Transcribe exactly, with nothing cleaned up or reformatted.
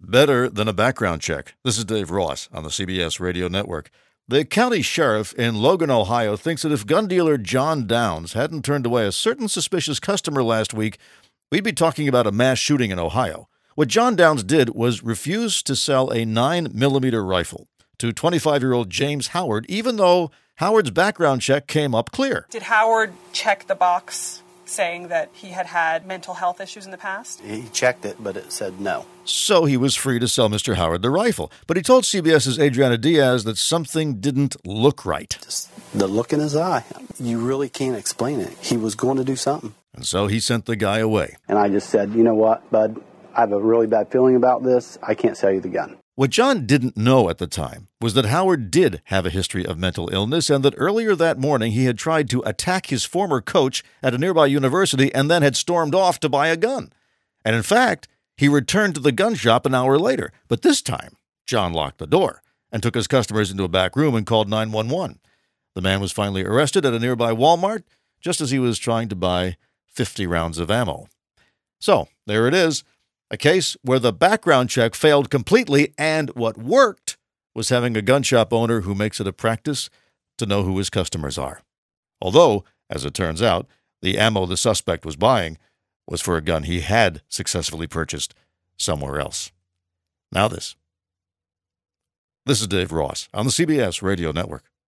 Better than a background check. This is Dave Ross on the C B S Radio Network. The county sheriff in Logan, Ohio, thinks that if gun dealer John Downs hadn't turned away a certain suspicious customer last week, we'd be talking about a mass shooting in Ohio. What John Downs did was refuse to sell a nine millimeter rifle to twenty-five-year-old James Howard, even though Howard's background check came up clear. Did Howard check the box saying that he had had mental health issues in the past? He checked it, but it said no. So he was free to sell Mister Howard the rifle. But he told CBS's Adriana Diaz that something didn't look right. Just the look in his eye. You really can't explain it. He was going to do something. And so he sent the guy away. And I just said, you know what, bud? I have a really bad feeling about this. I can't sell you the gun. What John didn't know at the time was that Howard did have a history of mental illness and that earlier that morning he had tried to attack his former coach at a nearby university and then had stormed off to buy a gun. And in fact, he returned to the gun shop an hour later. But this time, John locked the door and took his customers into a back room and called nine one one. The man was finally arrested at a nearby Walmart just as he was trying to buy fifty rounds of ammo. So, there it is. A case where the background check failed completely, and what worked was having a gun shop owner who makes it a practice to know who his customers are. Although, as it turns out, the ammo the suspect was buying was for a gun he had successfully purchased somewhere else. Now this. This is Dave Ross on the C B S Radio Network.